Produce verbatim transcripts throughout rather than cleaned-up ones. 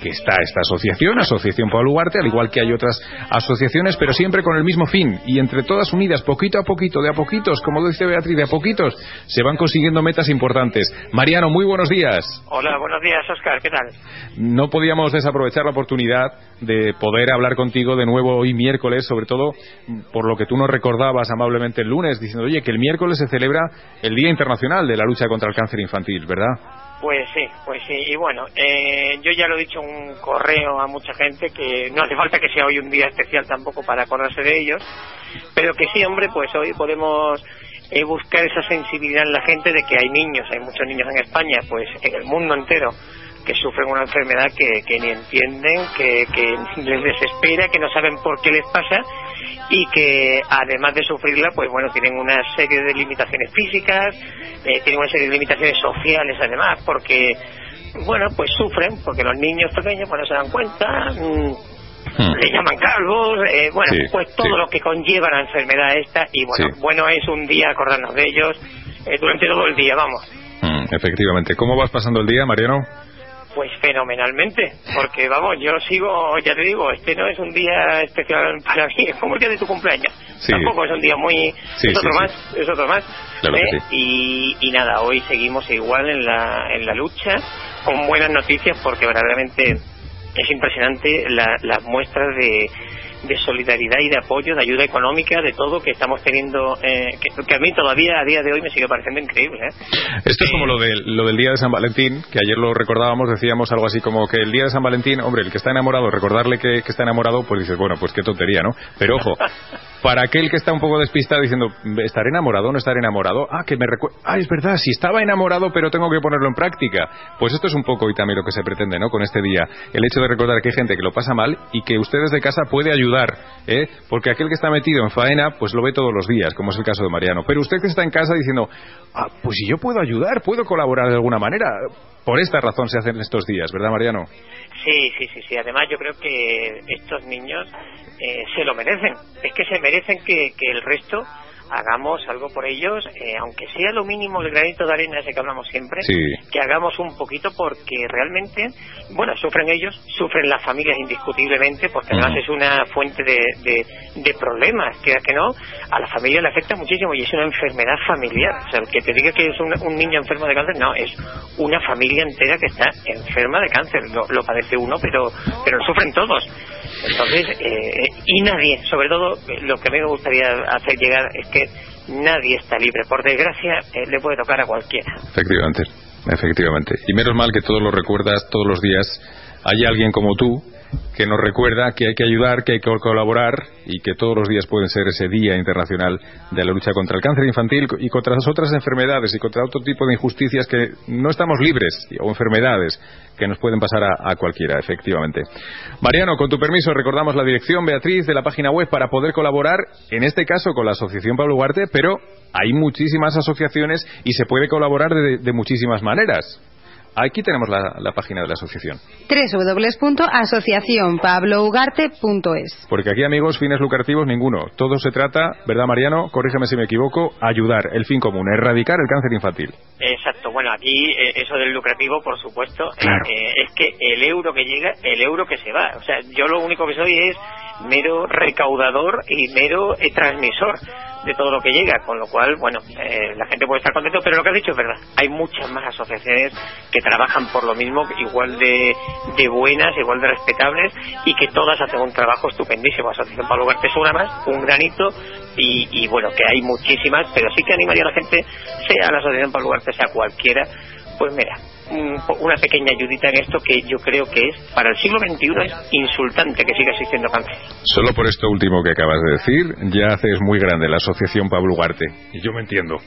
que está esta asociación, Asociación Pablo Ugarte, al igual que hay otras asociaciones, pero siempre con el mismo fin, y entre todas unidas, poquito a poquito, de a poquitos, como dice Beatriz, de a poquitos, se van consiguiendo metas importantes. Mariano, muy buenos días. Hola, buenos días, Óscar, ¿qué tal? No podíamos desaprovechar la oportunidad de poder hablar contigo de nuevo hoy miércoles, sobre todo por lo que tú nos recordabas amablemente el lunes, diciendo, oye, que el miércoles se celebra el Día Internacional de la Lucha contra el Cáncer Infantil, ¿verdad? Pues sí, pues sí, y bueno, eh, yo ya lo he dicho en un correo a mucha gente, que no hace falta que sea hoy un día especial tampoco para acordarse de ellos, pero que sí, hombre, pues hoy podemos eh, buscar esa sensibilidad en la gente de que hay niños, hay muchos niños en España, pues en el mundo entero, que sufren una enfermedad que, que ni entienden, que, que les desespera, que no saben por qué les pasa, y que además de sufrirla, pues bueno, tienen una serie de limitaciones físicas, eh, tienen una serie de limitaciones sociales además, porque bueno, pues sufren, porque los niños pequeños pues no se dan cuenta, mmm, hmm. le llaman calvos, eh, bueno, sí, pues todo sí. lo que conlleva la enfermedad esta, y bueno, sí. bueno es un día acordarnos de ellos eh, durante todo el día, vamos. Hmm, efectivamente. ¿Cómo vas pasando el día, Mariano? Pues fenomenalmente, porque vamos, yo sigo, ya te digo, este no es un día especial para mí, es como el día de tu cumpleaños, sí. tampoco es un día muy, sí, es otro sí, más, sí. es otro más, claro ¿eh? que sí. y, y nada, hoy seguimos igual en la, en la lucha, con buenas noticias, porque verdaderamente es impresionante la, las muestras de, de solidaridad y de apoyo, de ayuda económica, de todo que estamos teniendo, eh, que, que a mí todavía a día de hoy me sigue pareciendo increíble, ¿eh? Esto es como lo, de, lo del día de San Valentín, que ayer lo recordábamos, decíamos algo así como que el día de San Valentín, hombre, el que está enamorado, recordarle que, que está enamorado, pues dices, bueno, pues qué tontería, ¿no? Pero ojo, para aquel que está un poco despistado diciendo, ¿estaré enamorado o no estaré enamorado? Ah, que me recuerda, ah, es verdad, si estaba enamorado pero tengo que ponerlo en práctica. Pues esto es un poco y también lo que se pretende, ¿no? Con este día, el hecho de recordar que hay gente que lo pasa mal y que usted desde casa puede ayudar, ¿eh? Porque aquel que está metido en faena, pues lo ve todos los días, como es el caso de Mariano. Pero usted que está en casa diciendo, ah, pues si yo puedo ayudar, puedo colaborar de alguna manera. Por esta razón se hacen estos días, ¿verdad, Mariano? Sí, sí, sí, sí. Además yo creo que estos niños eh, se lo merecen. Es que se merecen que, que el resto hagamos algo por ellos, eh, aunque sea lo mínimo, el granito de arena ese que hablamos siempre, sí. que hagamos un poquito, porque realmente, bueno, sufren ellos, sufren las familias indiscutiblemente, porque además uh-huh. es una fuente de, de, de problemas, que que no, a la familia le afecta muchísimo y es una enfermedad familiar. O sea, el que te diga que es un, un niño enfermo de cáncer, no, es una familia entera que está enferma de cáncer, lo, lo padece uno, pero, pero lo sufren todos. Entonces, eh, y nadie, sobre todo, lo que a mí me gustaría hacer llegar es que nadie está libre. Por desgracia, eh, le puede tocar a cualquiera. Efectivamente, efectivamente. Y menos mal que todos lo recuerdas, todos los días hay alguien como tú que nos recuerda que hay que ayudar, que hay que colaborar y que todos los días pueden ser ese Día Internacional de la Lucha contra el Cáncer Infantil y contra las otras enfermedades y contra otro tipo de injusticias que no estamos libres, o enfermedades que nos pueden pasar a, a cualquiera, efectivamente. Mariano, con tu permiso, recordamos la dirección, Beatriz, de la página web para poder colaborar, en este caso con la Asociación Pablo Ugarte, pero hay muchísimas asociaciones y se puede colaborar de, de muchísimas maneras. Aquí tenemos la, la página de la asociación. doble u doble u doble u punto asociación pablo ugarte punto es. Porque aquí, amigos, fines lucrativos ninguno. Todo se trata, ¿verdad, Mariano? Corrígeme si me equivoco, ayudar, el fin común, erradicar el cáncer infantil. Exacto. Bueno, aquí eh, eso del lucrativo, por supuesto, claro. eh, es que el euro que llega, el euro que se va. O sea, yo lo único que soy es mero recaudador y mero eh, transmisor de todo lo que llega, con lo cual, bueno, eh, la gente puede estar contento, pero lo que has dicho es verdad. Hay muchas más asociaciones que trabajan por lo mismo, igual de, de buenas, igual de respetables, y que todas hacen un trabajo estupendísimo. Asociación Pablo Ugarte es una más, un granito, y, y bueno, que hay muchísimas, pero sí que animaría a la gente, sea la Asociación Pablo Ugarte, sea cualquiera, pues mira, una pequeña ayudita en esto que yo creo que es, para el siglo veintiuno es insultante que siga existiendo cáncer. Solo por esto último que acabas de decir, ya haces muy grande la Asociación Pablo Ugarte, y yo me entiendo.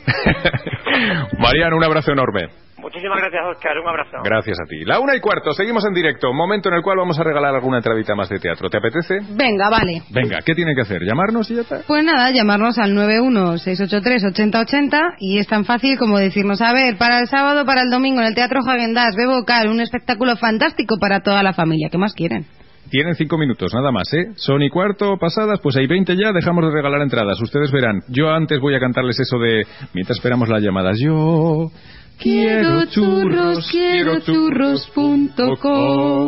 Mariano, un abrazo enorme. Muchísimas gracias, Óscar, un abrazo. Gracias a ti. La una y cuarto, seguimos en directo, momento en el cual vamos a regalar alguna entradita más de teatro. ¿Te apetece? Venga, vale. Venga, ¿qué tiene que hacer? ¿Llamarnos y ya está? Pues nada, llamarnos al nueve uno seis ocho tres ocho cero ocho cero y es tan fácil como decirnos, a ver, para el sábado, para el domingo en el Teatro Häagen-Dazs, B Vocal, un espectáculo fantástico para toda la familia. ¿Qué más quieren? Tienen cinco minutos, nada más, ¿eh? Son y cuarto pasadas, pues hay veinte ya, dejamos de regalar entradas. Ustedes verán, yo antes voy a cantarles eso de, mientras esperamos las llamadas, yo... Quiero churros, quiero churros punto com.